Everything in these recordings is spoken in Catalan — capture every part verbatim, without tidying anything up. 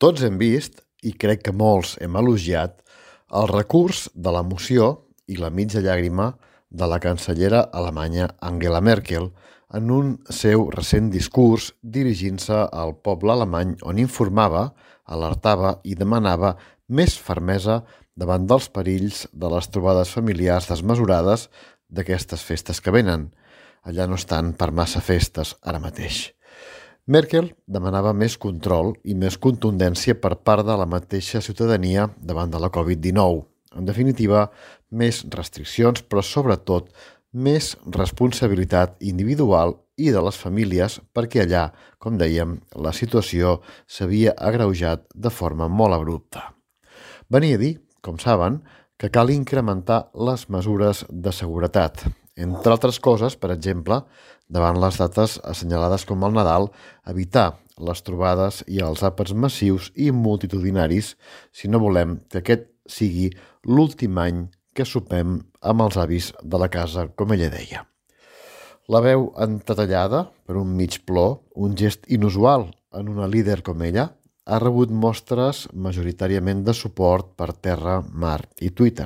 Tots hem vist, i crec que molts hem elogiat, el recurs de l'emoció i la mitja llàgrima de la cancellera alemanya Angela Merkel en un seu recent discurs dirigint-se al poble alemany on informava, alertava i demanava més fermesa davant dels perills de les trobades familiars desmesurades d'aquestes festes que venen. Allà no estan per massa festes ara mateix. Merkel demanava més control i més contundència per part de la mateixa ciutadania davant de la covid dinou. En definitiva, més restriccions, però sobretot més responsabilitat individual i de les famílies perquè allà, com dèiem, la situació s'havia agreujat de forma molt abrupta. Venia a dir, com saben, que cal incrementar les mesures de seguretat. Entre altres coses, per exemple, davant les dates assenyalades com el Nadal, evitar les trobades i els àpats massius i multitudinaris si no volem que aquest sigui l'últim any que sopem amb els avis de la casa, com ella deia. La veu entatallada per un mig plor, un gest inusual en una líder com ella, ha rebut mostres majoritàriament de suport per terra, mar i Twitter.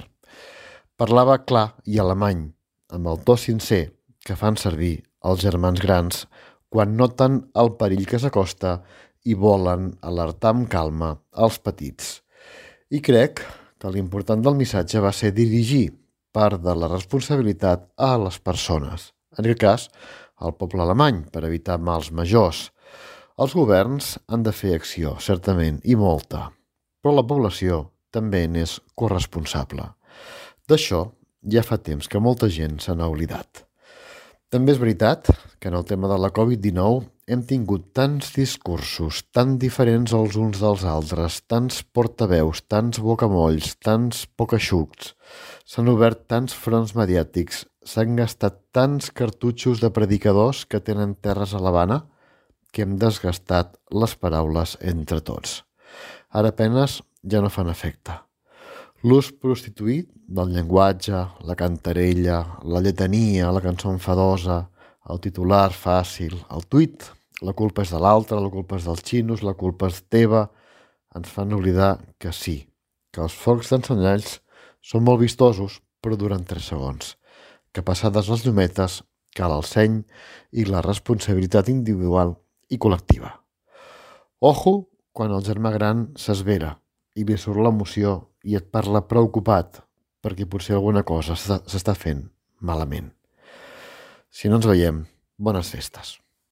Parlava clar i alemany, amb el to sincer que fan servir els germans grans quan noten el perill que s'acosta i volen alertar amb calma els petits. I crec que l'important del missatge va ser dirigir part de la responsabilitat a les persones, en aquest cas al poble alemany, per evitar mals majors. Els governs han de fer acció, certament, i molta, però la població també n'és corresponsable. D'això ja fa temps que molta gent se n'ha oblidat. També és veritat que en el tema de la covid dinou hem tingut tants discursos, tan diferents els uns dels altres, tants portaveus, tants bocamolls, tants pocaixucs, s'han obert tants fronts mediàtics, s'han gastat tants cartutxos de predicadors que tenen terres a l'Havana que hem desgastat les paraules entre tots. Ara apenes ja no fan efecte. L'ús prostituït del llenguatge, la cantarella, la lletania, la cançó enfadosa, el titular fàcil, el tuit, la culpa és de l'altre, la culpa és dels xinos, la culpa és teva, ens fan oblidar que sí, que els focs d'ensenyalls són molt vistosos, però duren tres segons, que passades les llumetes cal el seny i la responsabilitat individual i col·lectiva. Ojo quan el germà gran s'esvera i li surt l'emoció i et parla preocupat perquè potser alguna cosa s'està fent malament. Si no ens veiem, bones festes.